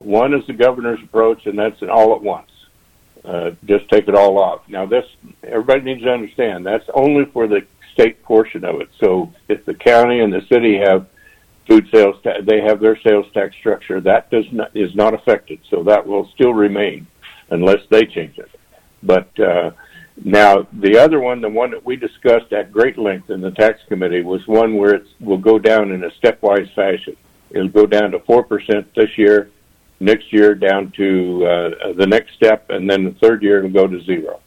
One is the governor's approach, and that's an all at once. Just take it all off. Now, this, everybody needs to understand, that's only for the state portion of it. So if the county and the city have food sales tax, they have their sales tax structure, that is not affected. So that will still remain unless they change it. But now the other one, the one that we discussed at great length in the tax committee, was one where it will go down in a stepwise fashion. It'll go down to 4% this year, next year down to the next step, and then the third year it'll go to 0.